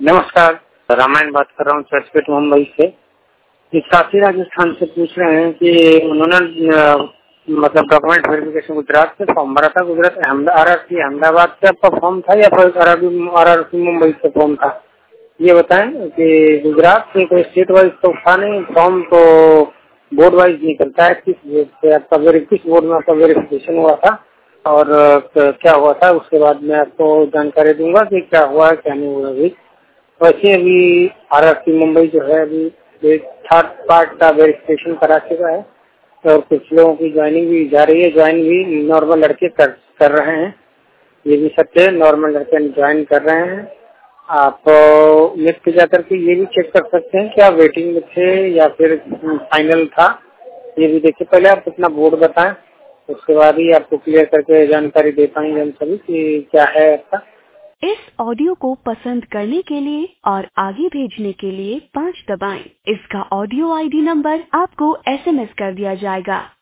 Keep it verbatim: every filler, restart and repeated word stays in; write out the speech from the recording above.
नमस्कार, रामायण बात कर रहा हूँ चर्चगेट मुंबई से। एक साथी राजस्थान से पूछ रहे हैं कि उन्होंने मतलब डॉक्यूमेंट वेरिफिकेशन गुजरात से फॉर्म भरा था। Gujarat R R C Ahmedabad से आपका फॉर्म था या फिर आर आर सी मुंबई से फॉर्म था? ये बताएं कि गुजरात से कोई स्टेट वाइज तो था नहीं, फॉर्म तो बोर्ड वाइज निकलता है। किस बोर्ड से आपका किस बोर्ड में आपका वेरिफिकेशन हुआ था और क्या हुआ था, उसके बाद मैं आपको जानकारी दूंगा कि क्या हुआ है क्या नहीं हुआ। अभी वैसे अभी आर आर सी मुंबई जो है अभी थर्ड पार्ट का वेरिफिकेशन करा चुका है और कुछ लोगों की ज्वाइनिंग भी जा रही है। ज्वाइन भी नॉर्मल लड़के कर, कर रहे हैं, ये भी सत्य है, नॉर्मल लड़के ज्वाइन कर रहे हैं। आप नेट पे जाकर के ये भी चेक कर सकते हैं कि आप वेटिंग में थे या फिर फाइनल था, ये भी देखिए। पहले आप अपना बोर्ड बताएं, उसके बाद ही आपको क्लियर करके जानकारी दे पाएंगे हम सभी कि क्या है आपका। इस ऑडियो को पसंद करने के लिए और आगे भेजने के लिए पाँच दबाएं। इसका ऑडियो आई डी नंबर आपको एस एम एस कर दिया जाएगा।